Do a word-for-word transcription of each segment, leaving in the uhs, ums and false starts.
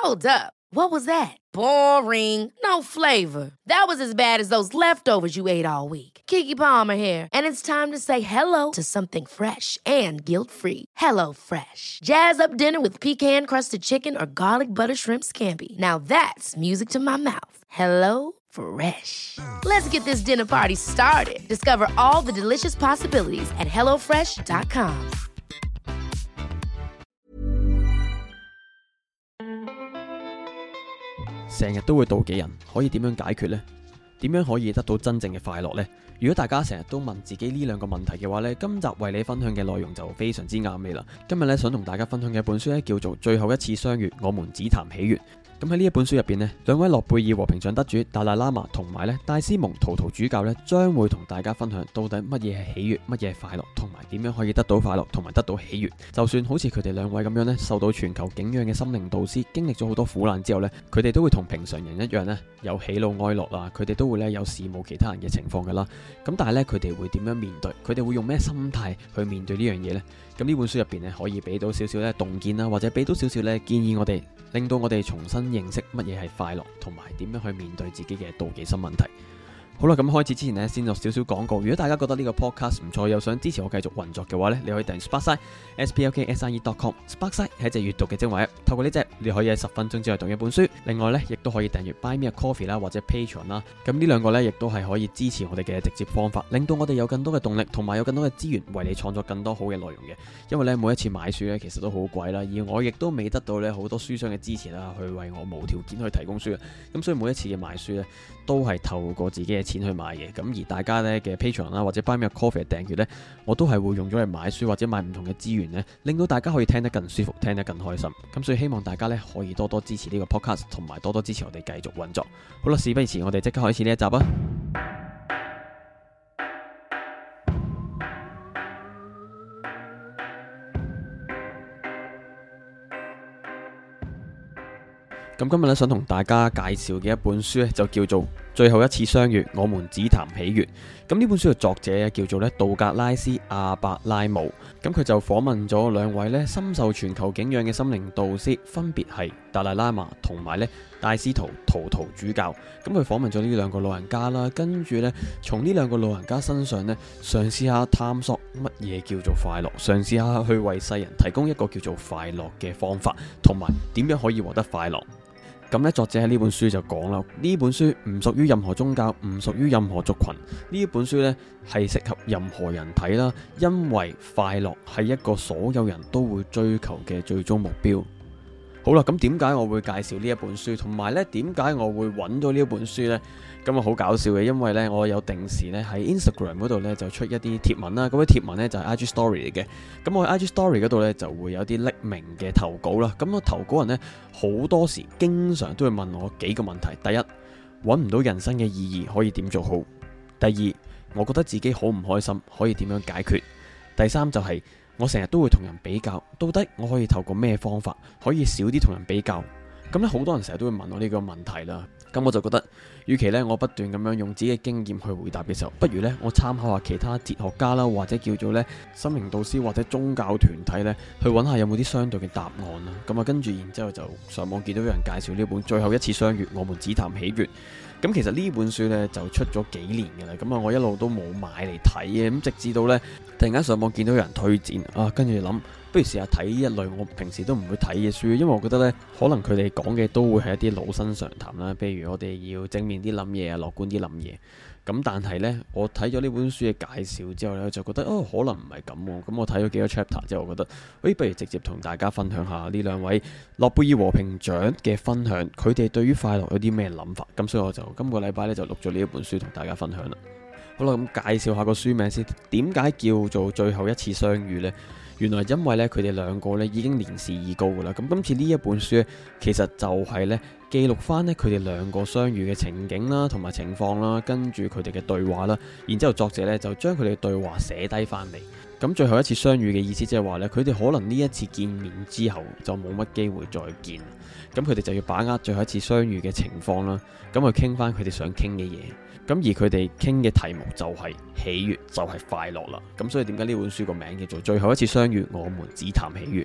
Hold up. What was that? Boring. No flavor. That was as bad as those leftovers you ate all week. Keke Palmer here, and it's time to say hello to something fresh and guilt-free. Hello Fresh. Jazz up dinner with pecan-crusted chicken or garlic butter shrimp scampi. Now that's music to my mouth. Hello Fresh. Let's get this dinner party started. Discover all the delicious possibilities at hello fresh dot com. 成日都會妒忌人，可以點樣解決呢？點樣可以得到真正嘅快樂呢？如果大家成日都問自己呢兩個問題嘅話呢，今集為你分享嘅內容就非常之啱你啦。今日咧想同大家分享嘅一本書咧叫做《最後一次相遇，我們只談喜悅》。咁喺呢一本書入邊呢，兩位諾貝爾和平獎得主達賴喇嘛同埋咧戴斯蒙圖圖主教咧，將會同大家分享到底乜嘢係喜悅，乜嘢係快樂，同埋點樣可以得到快樂同埋得到喜悅。就算好似佢哋兩位咁樣咧，受到全球敬仰嘅心靈導師，經歷咗好多苦難之後呢，佢哋都會同平常人一樣呢，有喜怒哀樂啦，佢哋都會咧有羨慕其他人嘅情況噶啦。咁但係咧，佢哋會點樣面對？佢哋會用咩心態去面對呢樣嘢呢？咁呢本書入邊咧，可以俾到少少咧洞見啦，或者俾到少少咧建議我哋，令到我哋重新認識乜嘢係快樂，同埋點樣去面對自己嘅妒忌心問題。好啦，咁開始之前呢，先做少少廣告。如果大家覺得呢個 podcast 唔錯，又想支持我繼續運作嘅話呢，你可以訂閱 Sparkside S P L K S I E dot com。Sparkside 係一隻閱讀嘅精華 app，透過呢隻你可以喺十分鐘之內讀一本書。另外呢，亦都可以訂閱 Buy Me a Coffee 啦，或者 Patreon 啦。咁呢兩個呢，亦都係可以支持我哋嘅直接方法，令到我哋有更多嘅動力，同埋有更多嘅資源為你創作更多好嘅內容嘅。因為呢，每一次買書呢，其實都好貴啦，而我亦都未得到呢好多書商嘅支持啦，去為我無條件去提供書。咁所以每一次嘅買書呢，都係透過自己嘅錢去買嘅。咁而大家咧嘅 Patreon 啦，或者 Buy Me a Coffee 嘅訂閱呢，我都係會用咗嚟買書或者買唔同嘅資源呢，令到大家可以聽得更舒服，聽得更開心。咁所以希望大家呢，可以多多支持呢個 podcast， 同埋多多支持我哋繼續運作。好啦，事不宜遲，我哋即刻開始呢一集啊！咁今日咧想同大家介紹嘅一本書咧就叫做《最後一次相遇，我們只談喜悅》。咁呢本書嘅作者叫做咧道格拉斯·阿伯拉姆。咁佢就訪問咗兩位咧深受全球敬仰嘅心靈導師，分別係達賴喇嘛同埋咧戴斯圖圖圖主教。咁佢訪問咗呢兩個老人家啦，跟住咧從呢兩個老人家身上咧嘗試下探索乜嘢叫做快樂，嘗試下去為世人提供一個叫做快樂嘅方法，同埋點樣可以獲得快樂。咁咧，作者喺呢本書就講啦，呢本書唔屬於任何宗教，唔屬於任何族群。呢一本書呢係適合任何人睇啦，因為快樂係一個所有人都會追求嘅最終目標。好啦，咁點解我會介紹呢一本書，同埋呢點解我會揾到呢一本書呢？咁啊好搞笑嘅，因為呢我有定時呢喺 Instagram 嗰度呢就出一啲貼文啦，嗰啲貼文呢就係 I G Story 嚟嘅。咁我喺 I G Story 嗰度呢就會有啲匿名嘅投稿啦。咁我投稿人呢好多時經常都會問我幾個問題。第一，揾唔到人生嘅意義可以點做好？第二，我覺得自己好唔開心可以點樣解決？第三就係我成日都會同人比較，到底我可以透過咩方法可以少啲同人比較？咁咧好多人成日都會問我呢個問題啦。咁我就覺得，與其咧我不斷咁樣用自己嘅經驗去回答嘅時候，不如咧我參考下其他哲學家啦，或者叫做咧心靈導師或者宗教團體咧，去揾下有冇啲相對嘅答案啦。咁啊跟住然之後就上網見到有人介紹呢本《最後一次相遇，我們只談喜悅》。咁其實呢本書呢就出咗幾年嘅啦，咁啊我一路都冇買嚟睇嘅，咁直至到呢突然間上網見到有人推薦啊，跟住諗不如試下睇一類我平時都唔會睇嘅書，因為我覺得呢可能佢哋講嘅都會係一啲老生常談啦，譬如我哋要正面啲諗嘢啊，樂觀啲諗嘢。咁但係呢，我睇咗呢本書嘅介紹之後呢，就覺得哦，可能唔係咁喎。咁我睇咗幾個 chapter 之後，我覺得，誒，不如直接同大家分享下呢兩位諾貝爾和平獎嘅分享，佢哋對於快樂有啲咩諗法。咁所以我就今個禮拜呢，就錄咗呢一本書同大家分享啦。好啦，咁介紹下個書名先。點解叫做最後一次相遇呢？原來因為咧，佢哋兩個咧已經年事已高噶啦。咁今次呢一本書咧，其實就係咧記錄翻咧佢哋兩個相遇嘅情景啦，同埋情況啦，跟住佢哋嘅對話啦。然之後作者咧就將佢哋嘅對話寫低翻嚟。咁最後一次相遇嘅意思即係話咧，佢哋可能呢一次見面之後就冇乜機會再見。咁佢哋就要把握最後一次相遇嘅情況啦，咁去傾翻佢哋想傾嘅嘢。咁而佢哋傾嘅題目就係喜悅，就係快樂啦。咁所以點解呢本書個名叫做最後一次相遇，我們只談喜悅。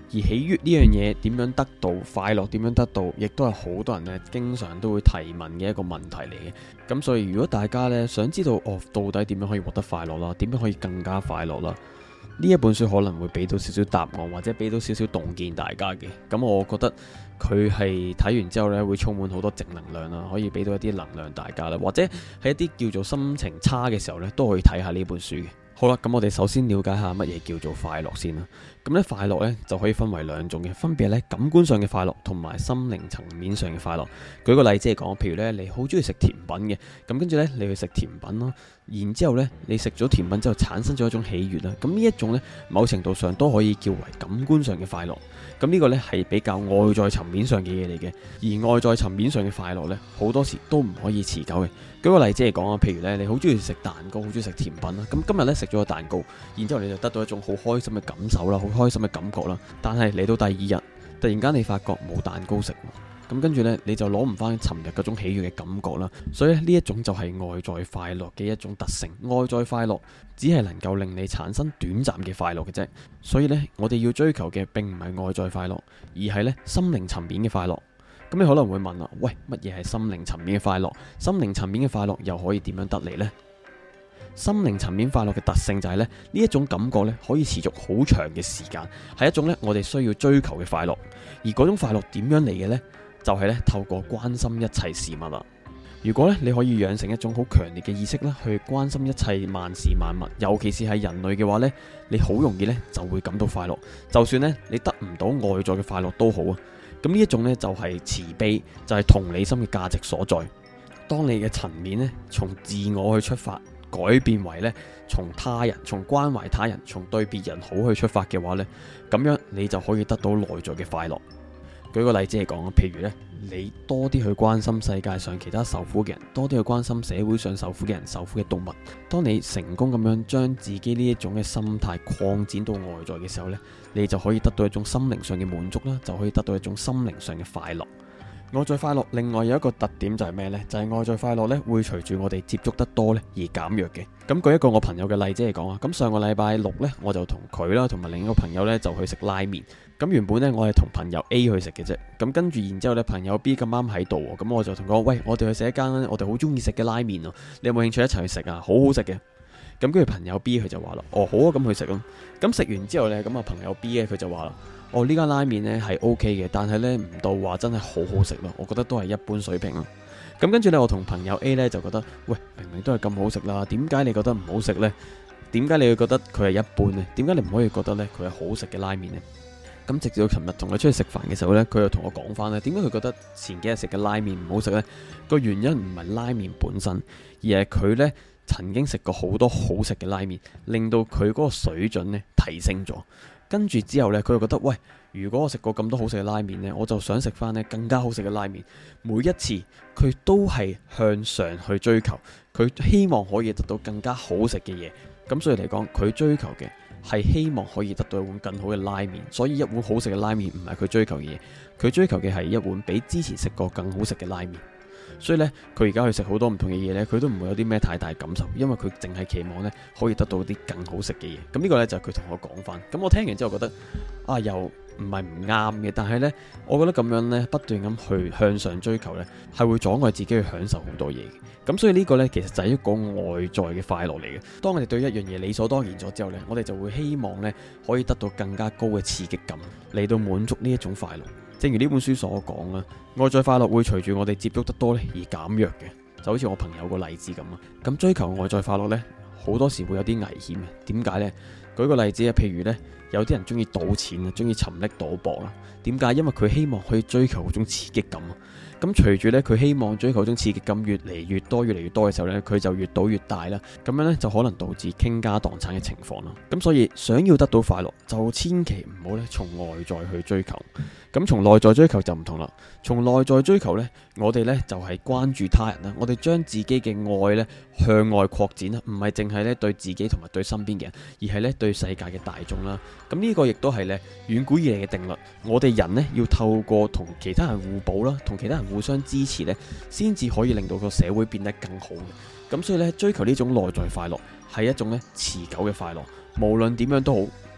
而喜悅呢樣嘢點樣得到，快樂點樣得到，亦都係好多人咧經常都會提問嘅一個問題嚟嘅。咁所以如果大家咧想知道哦，到底點樣可以獲得快樂啦，點樣可以更加快樂啦，呢一本書可能會俾到少少答案，或者俾到少少洞見大家嘅。咁我覺得佢係睇完之後咧會充滿好多正能量啦，可以俾到一啲能量大家啦，或者喺一啲叫做心情差嘅時候咧都可以睇下呢本書嘅。好啦，咁我哋首先了解下乜嘢叫做快樂先啦。咁咧快樂咧就可以分為兩種嘅，分別咧感官上嘅快樂同埋心靈層面上嘅快樂。舉個例子嚟講，譬如咧你好中意食甜品嘅，咁跟住咧你去食甜品啦，然之後咧你食咗甜品之後產生咗一種喜悅啦，咁呢一種咧某程度上都可以叫為感官上嘅快樂。咁呢個咧係比較外在層面上嘅嘢嚟嘅，而外在層面上嘅快樂咧好多時都唔可以持久嘅。舉個例子嚟講啊，譬如咧你好中意食蛋糕，好中意食甜品啦，咁今日咧食咗個蛋糕，然之後你就得到一種好開心嘅感受啦，好開心嘅感覺啦。但係嚟到第二日，突然間你發覺冇蛋糕食，咁跟住咧你就攞唔翻尋日嗰種喜悅嘅感覺啦。所以呢一種就係外在快樂嘅一種特性。外在快樂只係能夠令你產生短暫嘅快樂嘅啫。所以咧我哋要追求嘅並唔係外在快樂，而係咧心靈層面嘅快樂。咁你可能會問啦，喂，乜嘢係心靈層面嘅快樂？心靈層面嘅快樂又可以點樣得嚟呢？心靈層面快樂嘅特性就係咧，呢一種感覺咧可以持續好長嘅時間，係一種咧我哋需要追求嘅快樂。而嗰種快樂點樣嚟嘅呢？就係咧透過關心一切事物啦。如果咧你可以養成一種好強烈嘅意識啦，去關心一切萬事萬物，尤其是係人類嘅話呢，你好容易咧就會感到快樂。就算咧你得唔到外在嘅快樂都好啊。咁呢一種呢，就係慈悲，就係同理心嘅價值所在。當你嘅層面呢，從自我去出發，改變為呢，從他人、從關懷他人、從對別人好去出發嘅話呢，咁樣你就可以得到內在嘅快樂。舉個例子嚟講，譬如呢，你多啲去關心世界上其他受苦嘅人，多啲去關心社會上受苦嘅人、受苦嘅動物。當你成功咁樣將自己呢一種嘅心態擴展到外在嘅時候呢，你就可以得到一種心靈上嘅滿足啦，就可以得到一種心靈上嘅快樂。外在快樂另外有一個特點就係咩呢？就係外在快樂呢會隨住我哋接觸得多呢而減弱嘅。咁舉一個我朋友嘅例子嚟講啊，咁上個禮拜六呢，我就同佢啦，同埋另一個朋友呢，就去食拉麵。咁原本呢，我係同朋友 A 去食嘅啫。咁跟住然之後呢，朋友 B 咁啱喺度，咁我就同佢講：喂，我哋去食一間我哋好中意食嘅拉麵啊！你有冇興趣一齊去食啊？好好食嘅。咁跟住朋友 B 佢就話啦：哦，好啊，咁去食咯。咁食完之後呢，咁啊朋友 B 呢，佢就話啦：哦，呢間拉麵呢係 O K 嘅，但係呢唔到話真係好好食咯。我覺得都係一般水平咯。咁跟住呢，我同朋友 A 呢就覺得：喂，明明都係咁好食啦，點解你覺得唔好食呢？點解你會覺得佢係一般呢？點解你唔可以覺得呢佢係好食嘅拉麵呢？咁直至到琴日同佢出去食飯嘅時候呢，佢又同我講翻呢，點解佢覺得前幾日食嘅拉麵唔好食呢？個原因唔係拉麵本身，而係佢呢曾經食過好多好食嘅拉麵，令到佢嗰個水準呢提升咗。跟住之後呢，佢就覺得：喂，如果我食過咁多好食嘅拉麵呢，我就想食翻呢更加好食嘅拉麵。每一次佢都係向上去追求，佢希望可以得到更加好食嘅嘢。咁所以嚟講，佢追求嘅係希望可以得到一碗更好嘅拉麵。所以一碗好食嘅拉麵唔係佢追求嘅嘢，佢追求嘅係一碗比之前食過更好食嘅拉麵。所以咧，佢而家去食好多唔同嘅嘢咧，佢都唔會有啲咩太大感受，因為佢淨係期望咧可以得到啲更好食嘅嘢。咁呢個咧就係佢同我講翻。咁我聽完之後覺得啊，又唔係唔啱嘅，但係咧，我覺得咁樣咧不斷咁去向上追求咧，係會阻礙自己去享受好多嘢嘅。咁所以呢個咧其實就係一個外在嘅快樂嚟嘅。當我哋對一樣嘢理所當然咗之後咧，我哋就會希望咧可以得到更加高嘅刺激感嚟到滿足呢一種快樂。正如呢本書所講啦，外在快樂會隨住我哋接觸得多咧而減弱嘅，就好似我朋友個例子咁啊。咁追求外在快樂呢，好多時會有啲危險嘅。點解呢？舉個例子啊，譬如呢，有啲人中意賭錢啊，中意沉溺賭博啦。點解？因為佢希望可以追求嗰種刺激感啊。咁隨住咧，佢希望追求嗰種刺激感越嚟越多、越嚟越多嘅時候咧，佢就越賭越大啦。咁樣咧就可能導致傾家蕩產嘅情況啦。咁所以想要得到快樂，就千祈唔好咧從外在去追求。咁從內在追求就唔同啦。從內在追求咧，我哋咧就係關注他人啦。我哋將自己嘅愛咧向外擴展啦，唔係淨係咧對自己同埋對身邊嘅人，而係咧對世界嘅大眾啦。咁呢個亦都係咧遠古以嚟嘅定律。我哋人咧要透過同其他人互補啦，同其他人互相支持咧，先至可以令到個社會變得更好嘅。咁所以咧，追求呢種內在快樂係一種咧持久嘅快樂。無論點樣都好，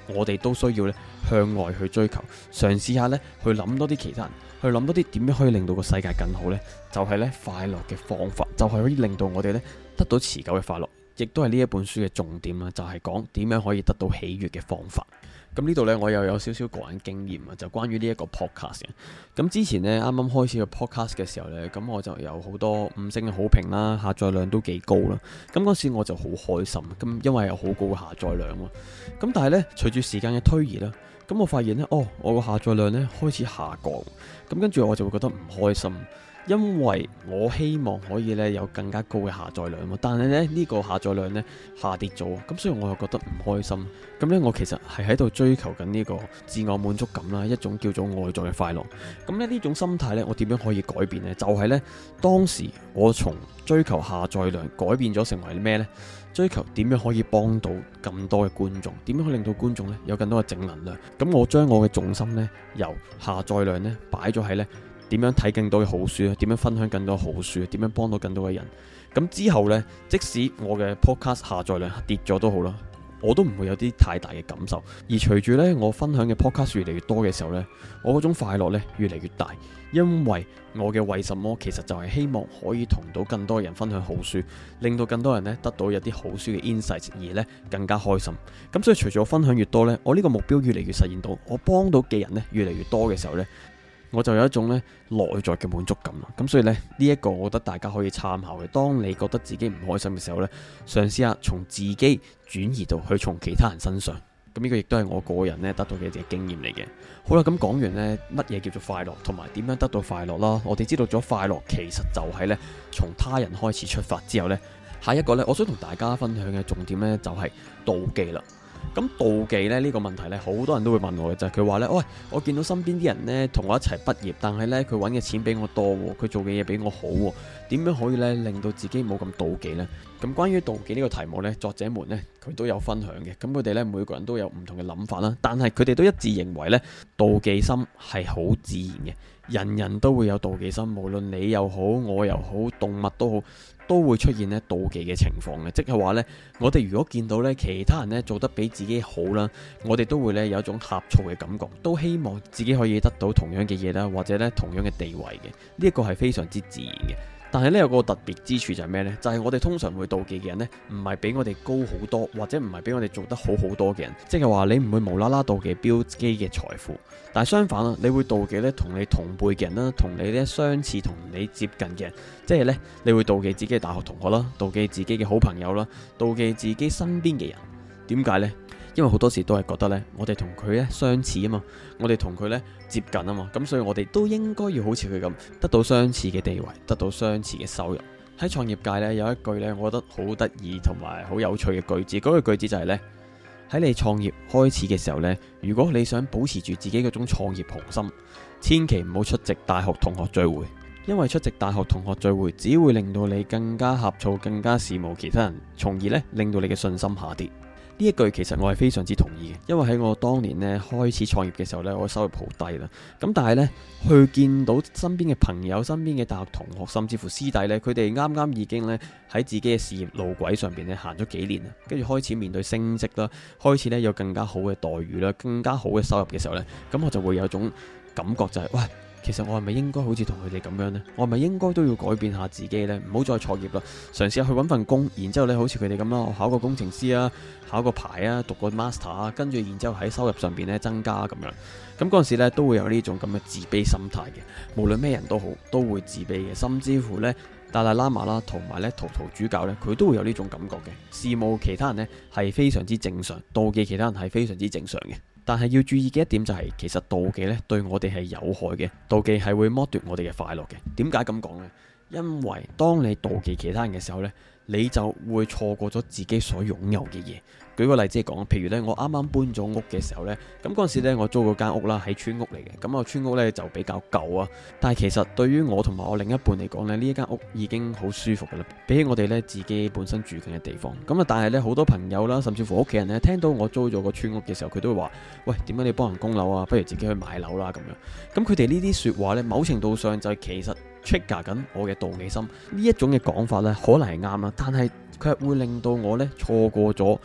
我哋都需要咧向外去追求，嘗試下咧去諗多啲其他人，去諗多啲點樣可以令到個世界更好呢？就係咧快樂嘅方法，就係可以令到我哋咧得到持久嘅快樂，亦都係呢一本書嘅重點啦，就係講點樣可以得到喜悅嘅方法。咁呢度呢，我又有少少個人經驗啊，就關於呢一個 podcast 嘅。咁之前呢，啱啱開始個 podcast 嘅時候呢，咁我就有好多五星嘅好評啦，下載量都幾高啦。咁嗰時我就好開心，咁因為有好高嘅下載量咯。咁但係呢，隨住時間嘅推移啦，咁我發現呢，哦，我個下載量呢開始下降，咁跟住我就會覺得唔開心。因為我希望可以咧有更加高嘅下載量，但係咧呢個下載量咧下跌咗，咁所以我又覺得唔開心。咁咧我其實係喺度追求緊呢個自我滿足感啦，一種叫做外在嘅快樂。咁咧呢種心態咧，我點樣可以改變呢？就係咧當時我從追求下載量改變咗成為咩呢？追求點樣可以幫到更多嘅觀眾，點樣可以令到觀眾咧有更多嘅正能量。咁我將我嘅重心咧由下載量咧擺咗喺咧點樣睇更多嘅好書啊？點樣分享更多好書啊？點樣幫到更多嘅人？咁之後呢，即使我嘅 podcast 下載量跌咗都好啦，我都唔會有啲太大嘅感受。而隨住呢，我分享嘅 podcast 越嚟越多嘅時候呢，我嗰種快樂呢越嚟越大，因為我嘅為什麼其實就係希望可以同到更多人分享好書，令到更多人呢得到一啲好書嘅 insight， 而呢更加開心。咁所以隨住我分享越多呢，我呢個目標越嚟越實現到，我幫到嘅人呢越嚟越多嘅時候呢，我就有一種咧內在嘅滿足感啦，咁所以咧呢一個我覺得大家可以參考嘅。當你覺得自己唔開心嘅時候咧，嘗試下從自己轉移到去從其他人身上，咁呢個亦都係我個人咧得到嘅一啲經驗嚟嘅。好啦，咁講完呢乜嘢叫做快樂，同埋點樣得到快樂啦，我哋知道咗快樂其實就係咧從他人開始出發之後呢，下一個呢，我想同大家分享嘅重點呢，就係妒忌啦。咁妒忌咧呢個問題咧，好多人都會問我嘅，就係佢話咧，喂，我見到身邊啲人咧同我一齊畢業，但係咧佢揾嘅錢比我多，佢做嘅嘢比我好，點樣可以咧令到自己冇咁妒忌呢？咁關於妒忌呢個題目咧，作者們咧佢都有分享嘅，咁佢哋咧每個人都有唔同嘅諗法啦，但係佢哋都一致認為咧，妒忌心係好自然嘅，人人都會有妒忌心，無論你又好，我又好，動物都好，都會出現咧妒忌嘅情況嘅，即係話呢，我哋如果見到咧其他人咧做得比自己好啦，我哋都會咧有一種呷醋嘅感覺，都希望自己可以得到同樣嘅嘢啦，或者咧同樣嘅地位嘅，呢一個係非常之自然嘅。但係咧有個特別之處就係咩呢？就係、是、我哋通常會妒忌嘅人呢，唔係比我哋高好多，或者唔係比我哋做得好好多嘅人，即係話你唔會無啦啦妒忌 Bill Gates嘅財富，但係相反啊，你會妒忌咧同你同輩嘅人啦，同你咧相似、同你接近嘅人，即係咧你會妒忌自己嘅大學同學啦，妒忌自己嘅好朋友啦，妒忌自己身邊嘅人。點解呢？因為好多時都係覺得咧，我哋同佢咧相似啊嘛，我哋同佢咧接近啊嘛，咁所以我哋都應該要好似佢咁，得到相似嘅地位，得到相似嘅收入。喺創業界咧有一句咧，我覺得好得意同埋好有趣嘅句子，嗰句句子就係咧，喺你創業開始嘅時候咧，如果你想保持住自己嗰種創業雄心，千祈唔好出席大學同學聚會，因為出席大學同學聚會只會令到你更加呷醋，更加羨慕其他人，從而咧令到你嘅信心下跌。呢一句其實我係非常之同意嘅，因為喺我當年咧開始創業嘅時候咧，我收入好低啦。咁但係咧，去見到身邊嘅朋友、身邊嘅大學同學，甚至乎師弟咧，佢哋啱啱已經咧喺自己嘅事業路軌上邊咧行咗幾年啦，跟住開始面對升職啦，開始咧有更加好嘅待遇啦，更加好嘅收入嘅時候咧，咁我就會有種感覺就係，喂，其實我係咪應該好似同佢哋咁樣呢？我係咪應該都要改變下自己呢？唔好再創業啦，嘗試下去揾份工，然之後咧好似佢哋咁啦，我考個工程師啊，考個牌啊，讀個 master 啊，跟住然之後喺收入上邊咧增加咁樣。咁嗰陣時咧都會有呢種咁嘅自卑心態嘅，無論咩人都好，都會自卑嘅，甚至乎呢，達賴喇嘛啦，同埋咧圖圖主教呢，佢都會有呢種感覺嘅。羨慕其他人呢係非常之正常，妒忌其他人係非常之正常嘅。但係要注意嘅一點就係、是，其實妒忌咧對我哋係有害嘅，妒忌係會剝奪我哋嘅快樂嘅。點解咁講呢？因為當你妒忌其他人嘅時候呢，你就會錯過咗自己所擁有嘅嘢。舉個例子嚟講，譬如咧，我啱啱搬咗屋嘅時候呢，咁嗰陣時咧，我租嗰間屋啦，係村屋嚟嘅。咁個村屋呢就比較舊啊，但係其實對於我同埋我另一半嚟講咧，呢一間屋已經好舒服噶啦，比起我哋呢自己本身住緊嘅地方。咁啊，但係呢，好多朋友啦，甚至乎屋企人呢，聽到我租咗個村屋嘅時候，佢都會話：喂，點解你幫人供樓啊？不如自己去買樓啦咁樣。咁佢哋呢啲說話呢，某程度上就係其實 trigger 緊我嘅妒忌心。呢一種嘅講法呢，可能係啱啦，但係佢會令到我呢錯過咗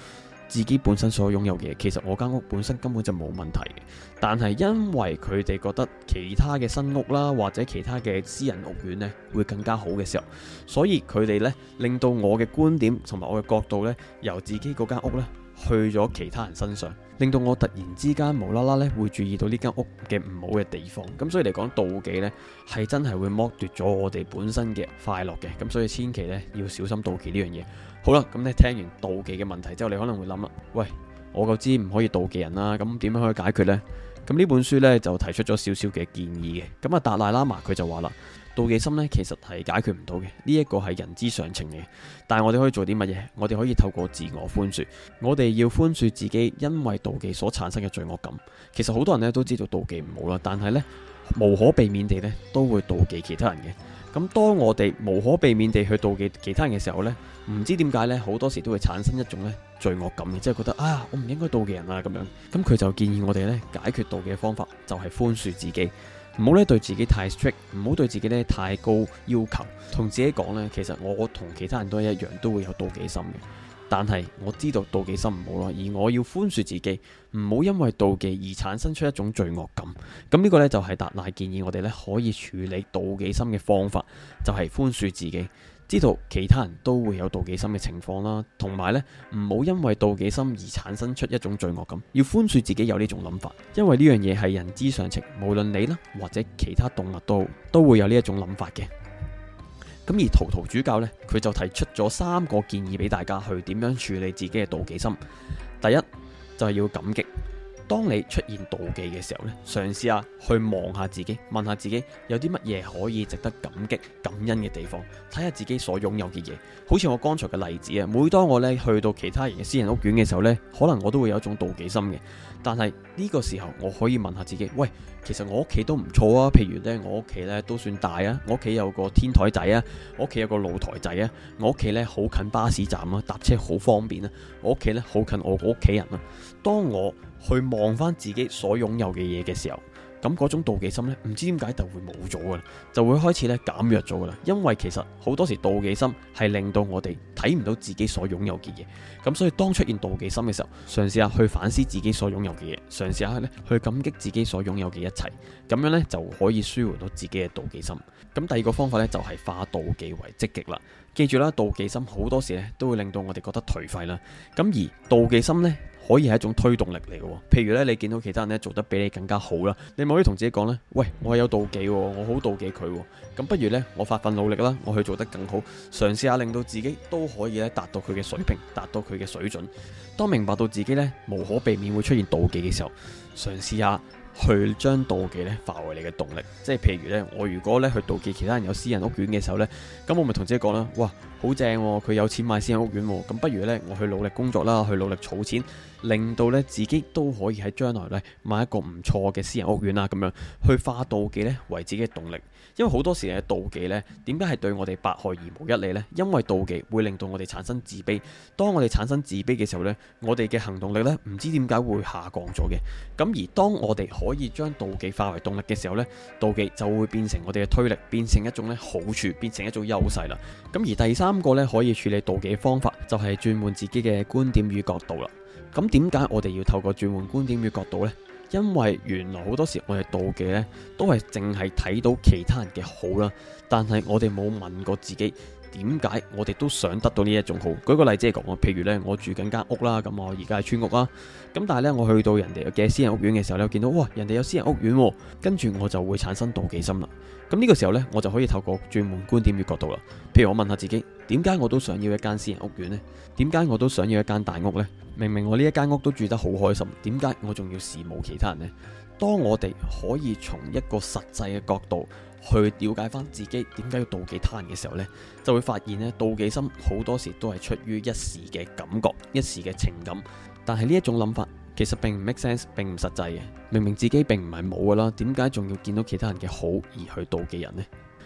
自己本身所擁有嘅嘢，其實我間屋本身根本就冇問題嘅，但係因為佢哋覺得其他嘅新屋啦，或者其他嘅私人屋苑呢會更加好嘅時候，所以佢哋呢令到我嘅觀點同埋我嘅角度呢，由自己嗰間屋呢去咗其他人身上，令到我突然之間無啦啦呢會注意到呢間屋嘅唔好嘅地方。咁所以嚟講，妒忌呢係真係會剝奪咗我哋本身嘅快樂嘅。咁所以千祈呢要小心妒忌呢樣嘢。好啦，咁你聽完妒忌嘅問題之後，你可能會諗啦，喂，我就知唔可以妒忌人啦，咁點樣可以解決呢？咁呢本書呢，就提出咗少少嘅建議嘅。咁啊，達賴喇嘛佢就話啦，妒忌心呢其實係解決唔到嘅，呢一個係人之常情嘅。但係我哋可以做啲乜嘢？我哋可以透過自我寬恕，我哋要寬恕自己因為妒忌所產生嘅罪惡感。其實好多人呢都知道妒忌唔好啦，但係呢，無可避免地呢都會妒忌其他人嘅。咁當我哋無可避免地去妒忌其他人嘅時候呢，唔知點解呢，好多時都會產生一種呢罪惡感嘅，即係覺得啊，我唔應該妒忌人啊咁樣。咁佢就建議我哋呢解決妒忌嘅方法就係寬恕自己，唔好咧對自己太 strict， 唔好對自己咧太高要求，同自己講呢，其實我同其他人都一樣，都會有妒忌心嘅。但係我知道妒忌心唔好咯，而我要寬恕自己，唔好因為妒忌而產生出一種罪惡感。咁呢個呢，就係達賴建議我哋咧可以處理妒忌心嘅方法，就係寬恕自己，知道其他人都會有妒忌心嘅情況啦，同埋呢，唔好因為妒忌心而產生出一種罪惡感，要寬恕自己有呢種諗法，因為呢樣嘢係人之常情，無論你啦或者其他動物都都會有呢一種諗法嘅。咁而圖圖主教呢，佢就提出咗三個建議俾大家去點樣處理自己嘅妒忌心。第一就係要感激，當你出現妒忌嘅時候呢，嘗試下去望下自己，問下自己有啲乜嘢可以值得感激感恩嘅地方，睇下自己所擁有嘅嘢。好似我剛才嘅例子啊，每當我呢去到其他人嘅私人屋苑嘅時候呢，可能我都會有一種妒忌心嘅。但係呢個時候我可以問下自己，喂，其實我屋企都唔錯啊，譬如呢，我屋企呢都算大啊，我屋企有個天台仔啊，我屋企有個露台仔啊，我屋企呢好近巴士站啊，搭車好方便啊，我屋企呢好近我個屋企人啊。當我去望翻自己所擁有嘅嘢嘅時候，咁嗰種妒忌心呢，唔知點解就會冇咗噶啦，就會開始咧減弱咗噶啦。因為其實好多時妒忌心係令到我哋睇唔到自己所擁有嘅嘢，咁所以當出現妒忌心嘅時候，嘗試下去反思自己所擁有嘅嘢，嘗試下咧去感激自己所擁有嘅一切，咁樣呢就可以舒緩到自己嘅妒忌心。咁第二個方法呢，就係化妒忌為積極啦。記住啦，妒忌心好多時咧都會令到我哋覺得頹廢啦。咁而妒忌心呢，可以係一種推動力嚟嘅。譬如咧，你見到其他人咧做得比你更加好啦，你咪可以同自己講咧，喂，我係有妒忌，我好妒忌佢，咁不如呢，我發奮努力啦，我去做得更好，嘗試下令到自己都可以咧達到佢嘅水平，達到佢嘅水準。當明白到自己咧無可避免會出現妒忌嘅時候，嘗試下去將妒忌咧化為你嘅動力。即係譬如咧，我如果咧去妒忌其他人有私人屋苑嘅時候咧，咁我咪同自己講啦，哇，好正喎，佢有錢買私人屋苑喎，咁不如咧我去努力工作啦，去努力儲錢，令到咧自己都可以喺將來咧買一個唔錯嘅私人屋苑啦，咁樣去化妒忌咧為自己嘅動力。因為好多時嘅妒忌咧，點解係對我哋百害而無一利呢？因為妒忌會令到我哋產生自卑。當我哋產生自卑嘅時候咧，我哋嘅行動力咧唔知點解會下降咗嘅。咁而當我哋可以將妒忌化為動力嘅時候咧，妒忌就會變成我哋嘅推力，變成一種咧好處，變成一種優勢啦。咁而第三個咧可以處理妒忌嘅方法就係轉換自己嘅觀點與角度啦。咁點解我哋要透過轉換觀點與角度呢？因為原來好多時我哋妒忌呢都係淨係睇到其他人嘅好啦，但係我哋冇問過自己點解我哋都想得到呢一種好。舉個例子嚟講啊，譬如呢，我住緊間屋啦，咁我而家係村屋啦，咁但係呢，我去到人哋嘅私人屋苑嘅時候呢，我見到哇，人哋有私人屋苑，跟住我就會產生妒忌心啦。咁呢個時候呢，我就可以透過轉換觀點與角度啦。譬如我問下自己，點解我都想要一間私人屋苑呢？點解我都想要一間大屋呢？明明我呢一間屋都住得好開心，點解我仲要羨慕其他人呢？當我哋可以從一個實際嘅角度去了解翻自己點解要妒忌他人嘅時候呢，就會發現呢，妒忌心好多時都係出於一時嘅感覺、一時嘅情感，但係呢一種諗法其實並唔 make sense， 並唔實際嘅。明明自己並唔係冇噶啦，點解仲要見到其他人嘅好而去妒忌人呢？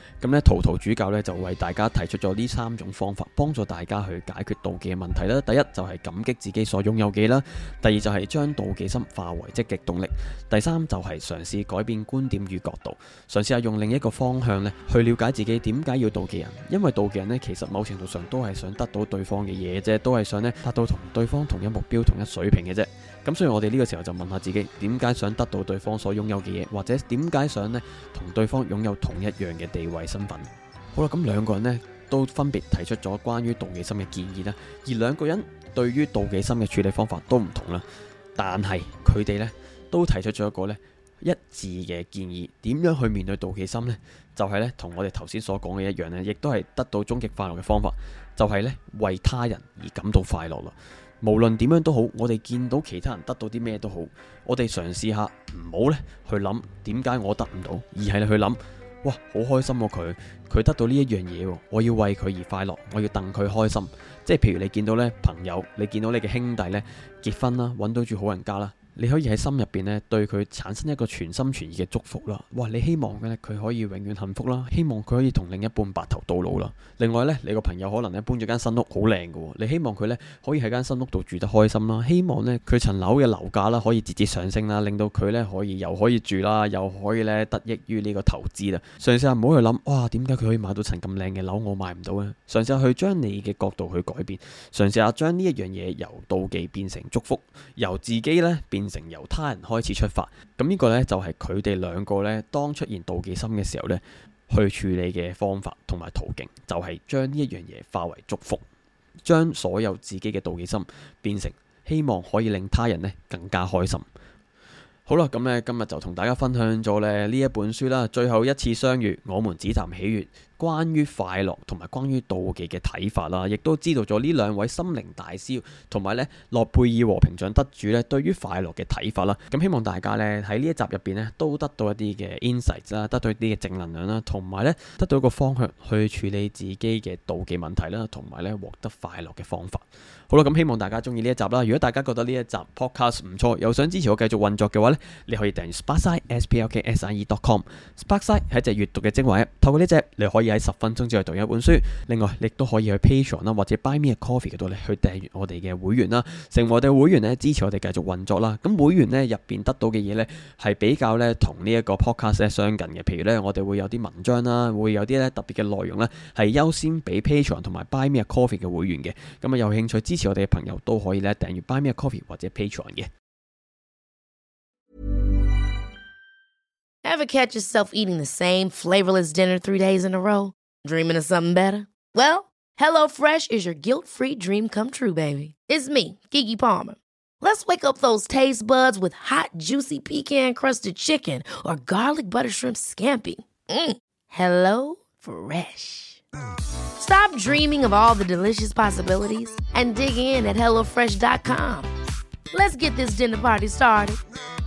咁咧，圖圖主教咧就為大家提出咗呢三種方法，幫助大家去解決妒忌嘅問題啦。第一就係感激自己所擁有嘅啦，第二就係將妒忌心化為積極動力，第三就係嘗試改變觀點與角度，嘗試下用另一個方向咧去了解自己點解要妒忌人。因為妒忌人咧其實某程度上都係想得到對方嘅嘢啫，都係想咧達到同對方同一目標、同一水平嘅啫。咁所以我哋呢個時候就問下自己，點解想得到對方所擁有嘅嘢，或者點解想咧同對方擁有同一樣嘅地位身份？好啦，咁兩個人呢都分別提出咗關於妒忌心嘅建議啦，而兩個人對於妒忌心嘅處理方法都唔同啦，但係佢哋呢都提出咗一個呢一致嘅建議，點樣去面對妒忌心呢？就係呢同我哋頭先所講嘅一樣呢，亦都係得到終極快樂嘅方法，就係呢為他人而感到快樂啦。無論點樣都好，我哋見到其他人得到啲咩都好，我哋嘗試下唔好呢去諗點解我得唔到，而係去諗，哇，好開心喎！佢佢得到呢一樣嘢，我要為佢而快樂，我要戥佢開心。即係譬如你見到呢朋友，你見到你嘅兄弟呢結婚啦，揾到住好人家啦，你可以喺心入邊呢對佢產生一個全心全意嘅祝福啦。哇！你希望嘅呢佢可以永遠幸福啦，希望佢可以同另一半白頭到老啦。另外呢，你個朋友可能咧搬咗間新屋，好靚嘅，你希望佢呢可以喺間新屋度住得開心啦，希望呢佢層樓嘅樓價啦可以節節上升啦，令到佢呢可以又可以住啦，又可以呢得益於呢個投資啦。嘗試下唔好去諗，哇，點解佢可以買到層咁靚嘅樓，我買唔到呢？嘗試下去將你嘅角度去改變，嘗試下將呢一樣嘢由妒忌變成祝福，由自己呢變成由他人開始出發。咁呢個呢，就係佢哋兩個呢當出現妒忌心嘅時候呢去處理嘅方法同埋途徑，就係將呢一樣嘢化為祝福，將所有自己嘅妒忌心變成希望可以令他人呢更加開心。好啦，咁呢今日就同大家分享咗咧呢一本書啦，最後一次相遇，我們只談喜悅，關於快樂同埋關於妒忌嘅睇法啦，亦都知道咗呢兩位心靈大師同埋呢諾貝爾和平獎得主呢對於快樂嘅睇法啦。咁希望大家呢喺呢一集入邊呢都得到一啲嘅 insights 啦，得到一啲嘅正能量啦，同埋呢得到一個方向去處理自己嘅妒忌問題啦，同埋呢獲得快樂嘅方法。好啦，咁希望大家中意呢一集啦。如果大家覺得呢一集 podcast 唔錯，又想支持我繼續運作嘅話呢，你可以訂閱 Sparkside s p l k s i e dot com。Sparkside 係一隻閱讀嘅精華 app， 透過呢隻你可以喺十分鐘之內讀一本書。另外，你亦都可以去 Patreon 啦，或者 Buy Me a Coffee 嗰度咧去訂閱我哋嘅會員啦，成為我哋會員咧支持我哋繼續運作啦。咁會員咧入邊得到嘅嘢咧係比較咧同呢一個 podcast 咧相近嘅，譬如咧我哋會有啲文章啦，會有啲咧特別嘅內容咧係優先俾 Patreon 同埋 Buy Me a Coffee 嘅會員嘅。咁啊有興趣支持我哋嘅朋友都可以咧訂閱 Buy Me a Coffee 或者 Patreon 嘅。 Ever catch yourself eating the same flavorless dinner three days in a row? Dreaming of something better? Well, HelloFresh is your guilt-free dream come true, baby. It's me, Keke Palmer. Let's wake up those taste buds with hot, juicy pecan-crusted chicken or garlic butter shrimp scampi. Mm. Hello Fresh. Stop dreaming of all the delicious possibilities and dig in at hello fresh dot com. Let's get this dinner party started.